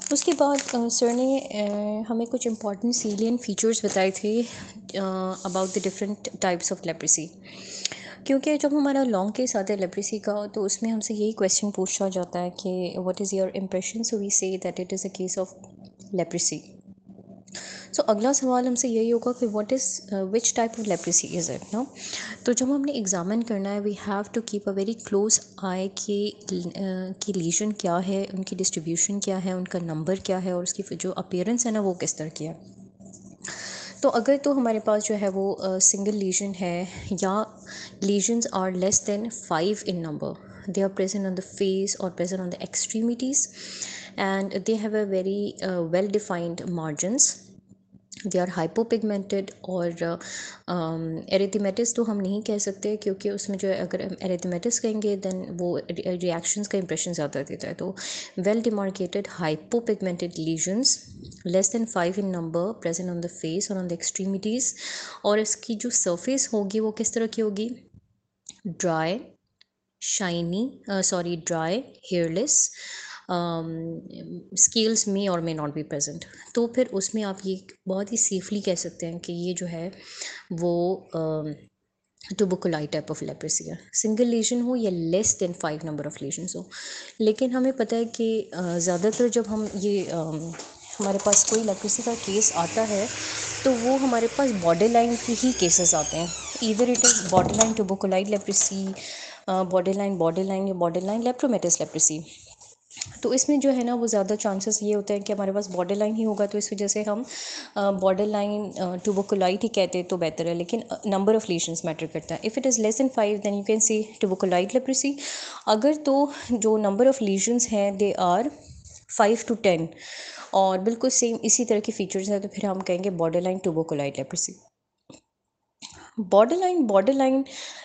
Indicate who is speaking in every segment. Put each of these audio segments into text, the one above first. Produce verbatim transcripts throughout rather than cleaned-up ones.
Speaker 1: उसके बाद अ, सर ने अ, हमें कुछ इम्पॉर्टेंट सीलियन फीचर्स बताए थे about the different types of leprosy. क्योंकि जब हमारा लॉन्ग केस आता है लेप्रेसी का तो उसमें हमसे यही क्वेश्चन पूछा जाता है कि what is your impression, so we say that it is a case of leprosy. So अगला सवाल हमसे यही होगा कि what is which type of leprosy is it ना। तो जब हमने एग्ज़ामिन करना है we have to keep a very close eye कि कि लीजन क्या है, उनकी डिस्ट्रीब्यूशन क्या है, उनका नंबर क्या है और उसकी जो अपीयरेंस है ना वो किस तरह की है। तो अगर तो हमारे पास जो है वो सिंगल uh, लीजन है या lesions are less than five in number, they are present on the face और present on the extremities and they have a very well defined margins, they are hypopigmented. और erythematous तो हम नहीं कह सकते क्योंकि उसमें जो है अगर हम एरिथेमेटिस कहेंगे दैन वो रिएक्शंस का इंप्रेशन ज़्यादा देता है। तो well demarcated hypopigmented lesions less than five in number present on the face और ऑन द एक्सट्रीमिटीज़। और इसकी जो सरफेस होगी वो किस तरह की होगी, dry, shiny, sorry dry, hairless, scales में और मे नॉट बी प्रेजेंट। तो फिर उसमें आप ये बहुत ही सेफली कह सकते हैं कि ये जो है वो टुबरकुलाई टाइप ऑफ लेप्रेसी है, सिंगल लीजन हो या less than five number of lesions हो। लेकिन हमें पता है कि ज़्यादातर जब हम ये uh, हमारे पास कोई लेप्रेसी का केस आता है तो वो हमारे पास बॉर्डर लाइन के ही केसेस आते हैं, either it is border line tuberculoid leprosy, border line border line या बॉर्डर लाइन लेप्रोमेटस लेप्रेसी। तो इसमें जो है ना वो ज़्यादा चांसेस ये होते हैं कि हमारे पास बॉर्डर लाइन ही होगा, तो इस वजह से हम बॉर्डर लाइन टुबरकुलाइट ही कहते हैं तो बेहतर है। लेकिन नंबर ऑफ़ लीशंस मैटर करता है। If it is less than five then you can see tuberculoid leprosy. अगर तो जो नंबर ऑफ़ लीशंस हैं they are five to ten और बिल्कुल सेम इसी तरह के फीचर्स हैं तो फिर हम कहेंगे border line tuberculoid leprosy. Border line border line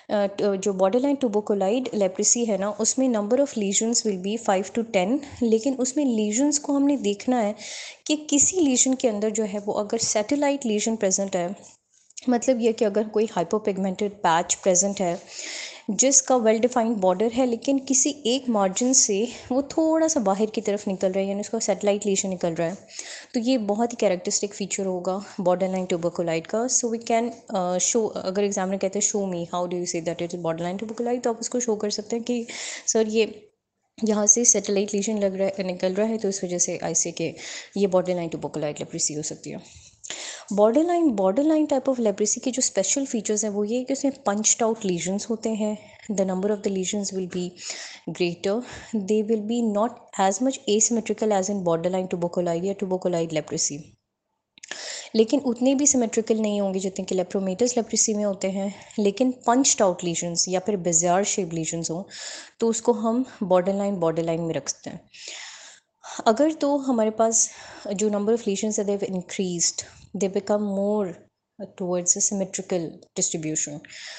Speaker 1: जो बॉर्डर लाइन टुबरकुलाइड लेप्रेसी है ना उसमें number of lesions will be five to ten. लेकिन उसमें लीजन्स को हमने देखना है कि किसी लीजन के अंदर जो है वो अगर सैटेलाइट लीजन प्रेजेंट है, मतलब ये कि अगर कोई हाइपोपिगमेंटेड पैच प्रेजेंट है जिसका वेल डिफाइंड बॉर्डर है लेकिन किसी एक मार्जिन से वो थोड़ा सा बाहर की तरफ निकल रहा है यानी उसका सैटेलाइट लीजन निकल रहा है, तो ये बहुत ही कैरेक्टरिस्टिक फीचर होगा बॉर्डर लाइन टुबरकुलाइड का। सो वी कैन शो, अगर एग्जामिनर कहते हैं show me how do you say that is border line tuberculoid, तो आप उसको शो कर सकते हैं कि सर ये यहाँ से सैटेलाइट लीजन लग रहा है निकल रहा है तो इस वजह से आई से के ये बॉर्डर लाइन टुबरकुलाइड लेप्रेसी हो सकती है। Border line border line type of leprosy के जो स्पेशल फीचर्स हैं वो ये कि उसमें पंच्ड आउट लीजन्स होते हैं, the number of the lesions will be greater, they will be not as much asymmetrical as in border line tuberculoid या टुबरकुलाइड लेप्रेसी, लेकिन उतने भी सिमेट्रिकल नहीं होंगे जितने कि लेप्रोमेटस लेप्रेसी में होते हैं। लेकिन पंच्ड आउट लीजन्स या फिर बिजार शेप लीजन्स हों तो उसको हम बॉर्डर लाइन बॉर्डर लाइन में रख सकते हैं। अगर तो हमारे पास जो नंबर ऑफ लीशंस है they've increased, they become more towards a symmetrical distribution,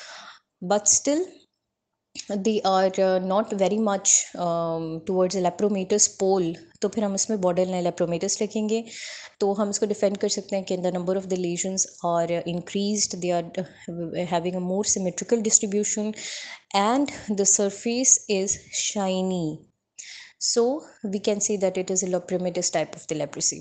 Speaker 1: but still they are uh, not very much um, towards a lepromatous pole, तो फिर हम इसमें बॉर्डर लाइन लेप्रोमेटस रखेंगे। तो हम इसको डिफेंड कर सकते हैं कि the number of the lesions are increased, they are having a more symmetrical distribution and the surface is shiny, so we can say that it is a lepromatous type of the leprosy।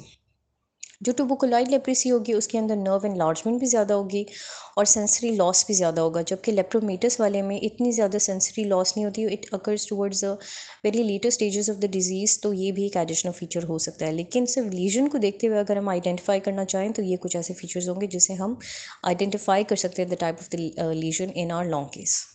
Speaker 1: जो टुबरकुलाइड leprosy होगी उसके अंदर nerve enlargement भी ज़्यादा होगी और sensory loss भी ज़्यादा होगा, जबकि लेप्रोमेटस वाले में इतनी ज़्यादा सेंसरी लॉस नहीं होती, it occurs towards the very later stages of the disease. तो ये भी एक एडिशनल फीचर हो सकता है। लेकिन सिर्फ लीजन को देखते हुए अगर हम आइडेंटिफाई करना चाहें तो ये कुछ ऐसे फीचर्स होंगे जिसे हम आइडेंटिफाई कर सकते हैं the type of the lesion in our long case.